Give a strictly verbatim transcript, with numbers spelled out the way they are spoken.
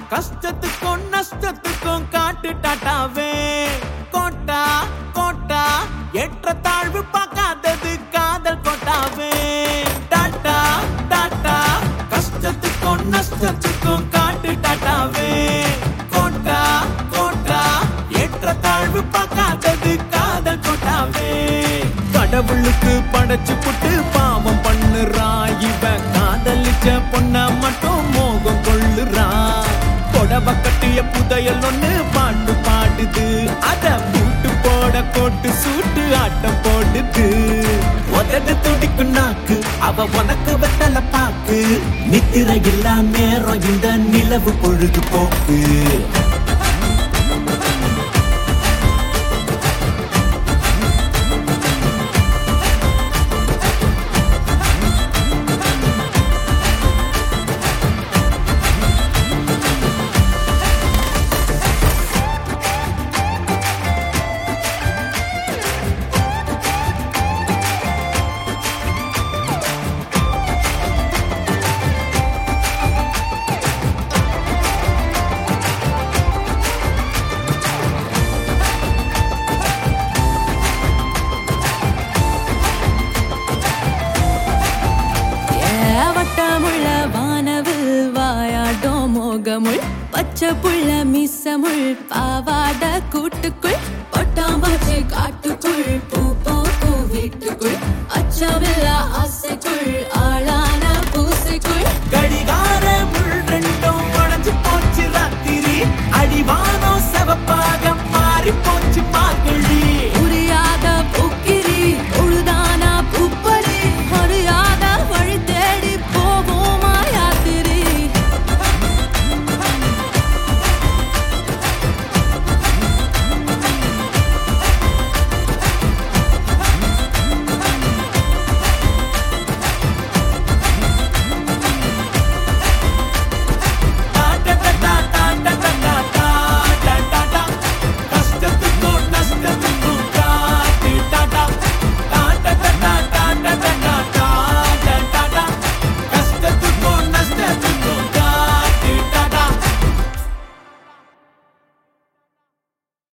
கஷ்டத்துக்கும் நஷ்டத்துக்கும் காட்டு டாட்டாவே. Quota quota ஏற்ற தாழ்வு பார்க்காதது காதல் கோட்டாவே. டாட்டா டாட்டா கஷ்டத்துக்கும் நஷ்டத்துக்கும் காட்டு டாட்டாவே. கோட்டா கோட்டா ஏற்ற தாழ்வு பார்க்காதது காதல் கோட்டாவே. கடவுளுக்கு படைச்சு புட்டு பாவம் பண்ணுறா இவன். காதலிச்ச பொண்ண மட்டும் மோகம் கொள்ளுறா. கொடவ கட்டிய புதையல் ஒண்ணு பாட்டு பாடுது. அத பூட்டு போட கோட்டு சூட்டு ஆட்டம் போடுது. உதடு துடிக்கும் நாக்கு அவ உனக்கு வெத்தல பாக்கு. நித்திர இல்லா நேரம் இந்த நிலவு பொழுது போக்கு. மோகமுள் பச்சை புள்ள மிசமுள் பாவாட கூட்டுக்குள்